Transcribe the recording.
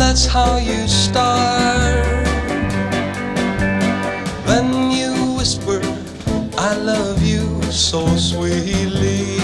that's how you start. Then you whisper, I love you so sweetly.